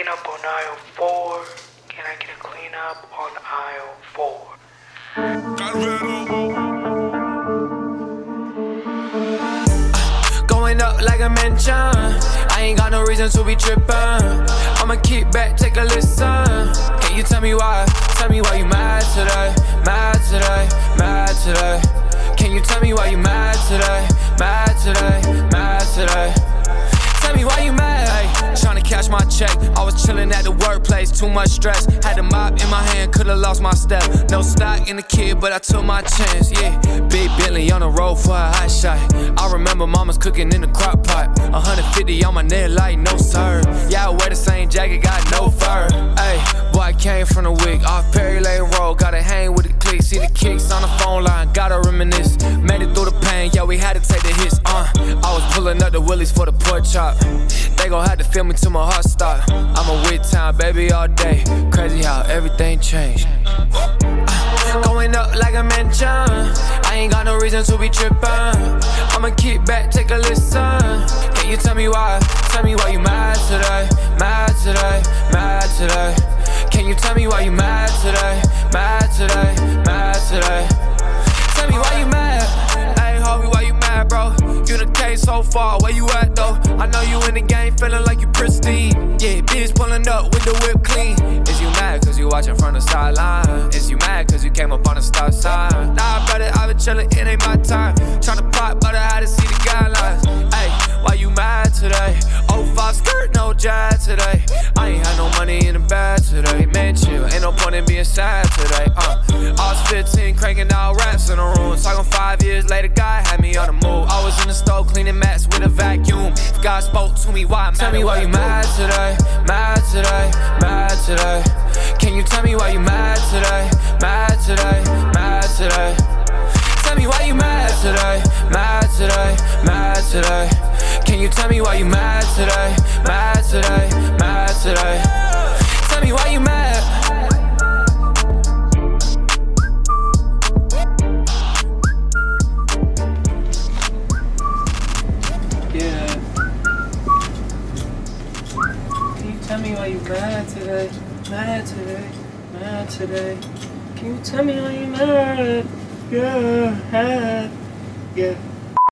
clean up on aisle 4? Can I get a clean up on aisle 4? Going up like a mansion, I ain't got no reason to be trippin'. I'ma kick back, take a listen. Can you tell me why? Tell me why you mad today? Mad today, mad today. Can you tell me why you mad today? Mad today, mad today. Tell me why you mad? Ay, tryna cash my check. I was chillin' at the workplace, too much stress. Had the mop in my hand, could've lost my step. No stock in the kid, but I took my chance, yeah. Big Bentley on the road for a hot shot. I remember mama's cooking in the crock pot. 150 on my neck like no sir. Yeah, I wear the same jacket, got no fur. Ay, boy, I came from the wig. Off Perry Lane Road, gotta hang with the clique. See the kicks on the phone line, gotta reminisce. Made it through the pain, yeah, we had to take the hits, I was pulling up the willies for the pork chop. They gon' have to feel me till my heart stop. I'm a with town, baby, all day. Crazy how everything changed. Going up like a mansion, I ain't got no reason to be trippin'. I'ma kick back, take a listen. Can you tell me why? Tell me why you mad today? Mad today, mad today. Can you tell me why you mad today? Mad today, mad today. Tell me why you mad? Hey, homie, why you mad, bro? You done came so far, where you at, though? I know you in the game, feeling like you pristine. Yeah, bitch pulling up with the whip clean. Is you mad cause you watching from the sideline? Is you mad cause you came up on the stop sign? Nah, brother, I been chillin', it ain't my time. Tryna pop, but I had to see the guidelines. Hey, why you mad today? 05 skirt, no jazz today. I ain't had no money in the bag today. Man, chill, ain't no point in being sad today. I was 15, cranking out raps in the room. Talking 5 years later, God had me on the move. I was in the stove cleaning mats with a vacuum. If God spoke to me, why? Tell me why you mad today? Mad today, mad today. Can you tell me why you mad today? Mad today, mad today. Tell me why you mad today? Mad today, mad today. Can you tell me why you mad today? Mad today, mad today. Tell me why you mad? Yeah. Can you tell me why you mad today? Mad today, mad today. Can you tell me why you mad? Yeah, yeah.